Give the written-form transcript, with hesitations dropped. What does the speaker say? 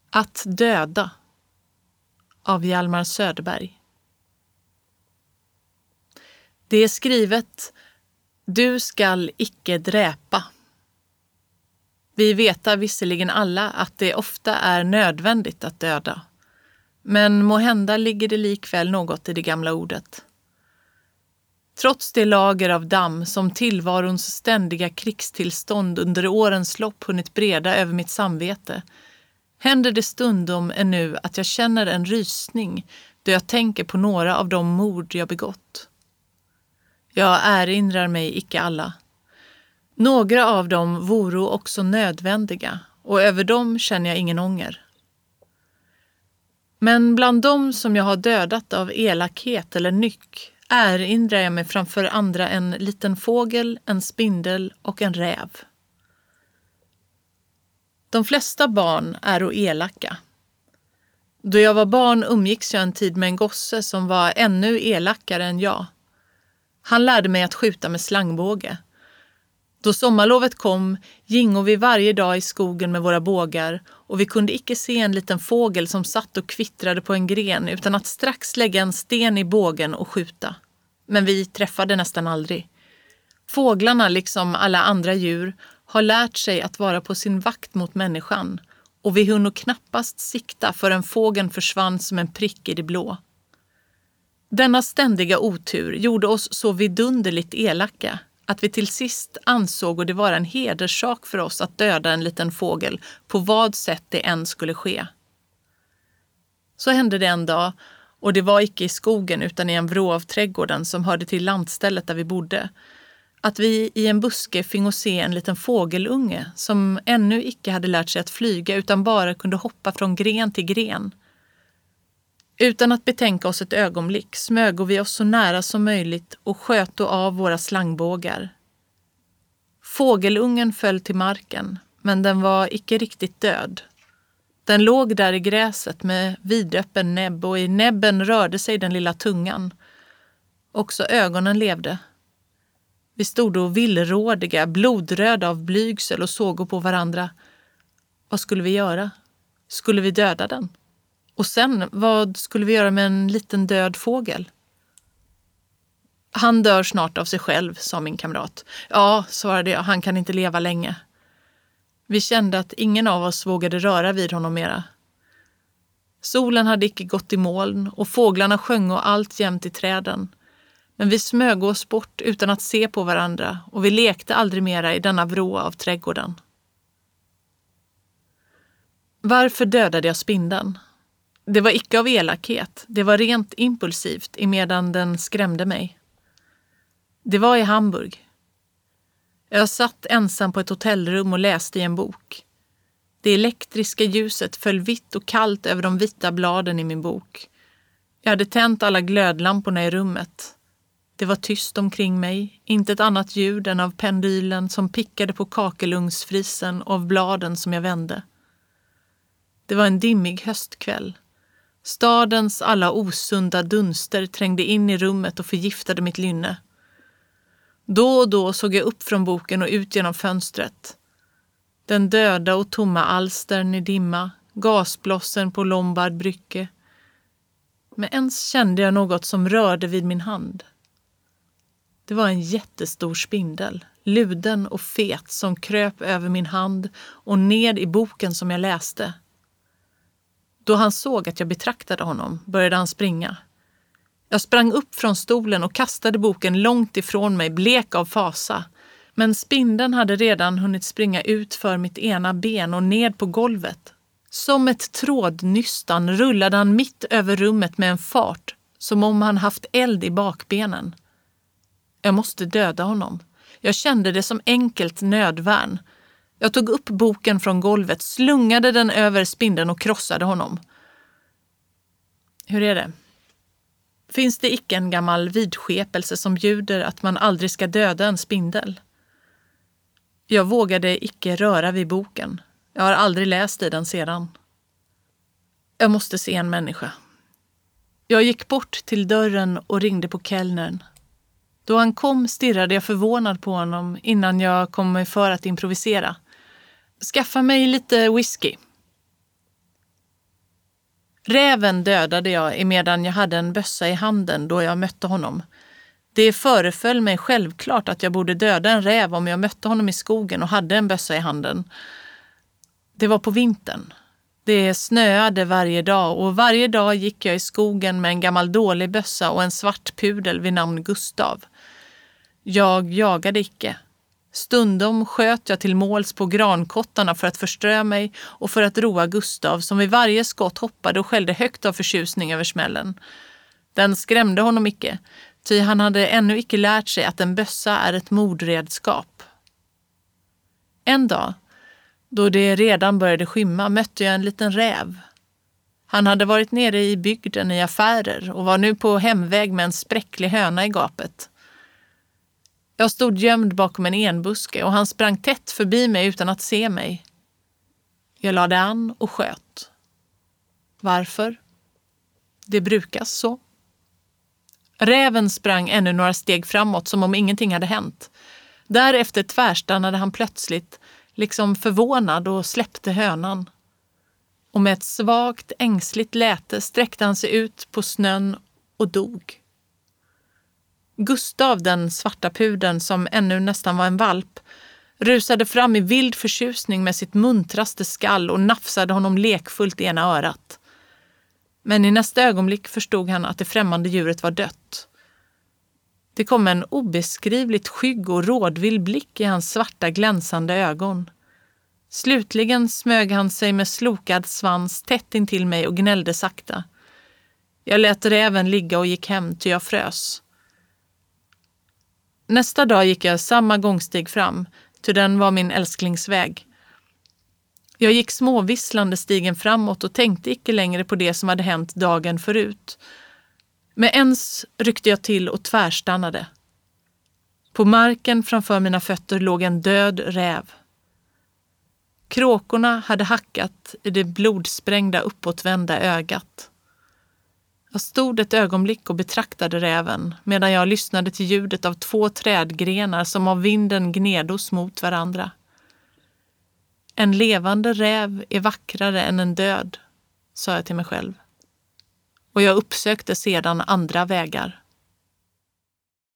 Att döda av Hjalmar Söderberg. Det är skrivet: Du skall icke dräpa. Vi veta visserligen alla att det ofta är nödvändigt att döda. Men måhända ligger det likväl något i det gamla ordet. Trots det lager av damm som tillvarons ständiga krigstillstånd under årens lopp hunnit breda över mitt samvete, händer det stundom ännu att jag känner en rysning då jag tänker på några av de mord jag begått. Jag erinrar mig icke alla. Några av dem voro också nödvändiga och över dem känner jag ingen ånger. Men bland dem som jag har dödat av elakhet eller nyck erinrar jag mig framför andra en liten fågel, en spindel och en räv. De flesta barn är elaka. Då jag var barn umgicks jag en tid med en gosse som var ännu elakare än jag. Han lärde mig att skjuta med slangbåge. Då sommarlovet kom gingo vi varje dag i skogen med våra bågar och vi kunde icke se en liten fågel som satt och kvittrade på en gren utan att strax lägga en sten i bågen och skjuta. Men vi träffade nästan aldrig. Fåglarna, liksom alla andra djur, har lärt sig att vara på sin vakt mot människan och vi hunnit knappast sikta förrän fågeln försvann som en prick i det blå. Denna ständiga otur gjorde oss så vidunderligt elaka att vi till sist ansåg det vara en hederssak för oss att döda en liten fågel på vad sätt det än skulle ske. Så hände det en dag, och det var icke i skogen utan i en vrå av trädgården som hörde till lantstället där vi bodde, att vi i en buske fingo se en liten fågelunge som ännu icke hade lärt sig att flyga utan bara kunde hoppa från gren till gren. Utan att betänka oss ett ögonblick smög vi oss så nära som möjligt och sköt då av våra slangbågar. Fågelungen föll till marken, men den var icke riktigt död. Den låg där i gräset med vidöppen näbb och i näbben rörde sig den lilla tungan. Också ögonen levde. Vi stod då villrådiga, blodröda av blygsel och såg på varandra. Vad skulle vi göra? Skulle vi döda den? Och sen, vad skulle vi göra med en liten död fågel? Han dör snart av sig själv, sa min kamrat. Ja, svarade jag, han kan inte leva länge. Vi kände att ingen av oss vågade röra vid honom mera. Solen hade icke gått i moln och fåglarna sjöng och allt jämt i träden. Men vi smög oss bort utan att se på varandra och vi lekte aldrig mera i denna vrå av trädgården. Varför dödade jag spindeln? Det var icke av elakhet, det var rent impulsivt emedan den skrämde mig. Det var i Hamburg. Jag satt ensam på ett hotellrum och läste i en bok. Det elektriska ljuset föll vitt och kallt över de vita bladen i min bok. Jag hade tänt alla glödlamporna i rummet. Det var tyst omkring mig, inte ett annat ljud än av pendylen som pickade på kakelugnsfrisen och av bladen som jag vände. Det var en dimmig höstkväll. Stadens alla osunda dunster trängde in i rummet och förgiftade mitt lynne. Då och då såg jag upp från boken och ut genom fönstret. Den döda och tomma alstern i dimma, gasblossen på Lombard brygge. Men ens kände jag något som rörde vid min hand. Det var en jättestor spindel, luden och fet, som kröp över min hand och ned i boken som jag läste. Då han såg att jag betraktade honom började han springa. Jag sprang upp från stolen och kastade boken långt ifrån mig, blek av fasa. Men spindeln hade redan hunnit springa ut för mitt ena ben och ned på golvet. Som ett trådnystan rullade han mitt över rummet med en fart, som om han haft eld i bakbenen. Jag måste döda honom. Jag kände det som enkelt nödvärn. Jag tog upp boken från golvet, slungade den över spindeln och krossade honom. Hur är det? Finns det icke en gammal vidskepelse som bjuder att man aldrig ska döda en spindel? Jag vågade icke röra vid boken. Jag har aldrig läst i den sedan. Jag måste se en människa. Jag gick bort till dörren och ringde på kellnern. Då han kom stirrade jag förvånad på honom innan jag kom mig för att improvisera. Skaffa mig lite whisky. Räven dödade jag emedan jag hade en bössa i handen då jag mötte honom. Det föreföll mig självklart att jag borde döda en räv om jag mötte honom i skogen och hade en bössa i handen. Det var på vintern. Det snöade varje dag och varje dag gick jag i skogen med en gammal dålig bössa och en svart pudel vid namn Gustav. Jag jagade icke. Stundom sköt jag till måls på grankottarna för att förströ mig och för att roa Gustav som vid varje skott hoppade och skällde högt av förtjusning över smällen. Den skrämde honom icke, ty han hade ännu icke lärt sig att en bössa är ett mordredskap. En dag, då det redan började skymma, mötte jag en liten räv. Han hade varit nere i bygden i affärer och var nu på hemväg med en spräcklig höna i gapet. Jag stod gömd bakom en enbuske och han sprang tätt förbi mig utan att se mig. Jag lade an och sköt. Varför? Det brukas så. Räven sprang ännu några steg framåt som om ingenting hade hänt. Därefter tvärstannade han plötsligt, liksom förvånad, och släppte hönan. Och med ett svagt, ängsligt läte sträckte han sig ut på snön och dog. Gustav, den svarta pudeln som ännu nästan var en valp, rusade fram i vild förtjusning med sitt muntraste skall och nafsade honom lekfullt i ena örat. Men i nästa ögonblick förstod han att det främmande djuret var dött. Det kom en obeskrivligt skygg och rådvill blick i hans svarta glänsande ögon. Slutligen smög han sig med slokad svans tätt intill mig och gnällde sakta. Jag lät räven ligga och gick hem till jag frös. Nästa dag gick jag samma gångsteg fram, till den var min älsklingsväg. Jag gick småvisslande stigen framåt och tänkte icke längre på det som hade hänt dagen förut. Men ens ryckte jag till och tvärstannade. På marken framför mina fötter låg en död räv. Kråkorna hade hackat i det blodsprängda uppåtvända ögat. Jag stod ett ögonblick och betraktade räven medan jag lyssnade till ljudet av 2 trädgrenar som av vinden gnedos mot varandra. En levande räv är vackrare än en död, sa jag till mig själv. Och jag uppsökte sedan andra vägar.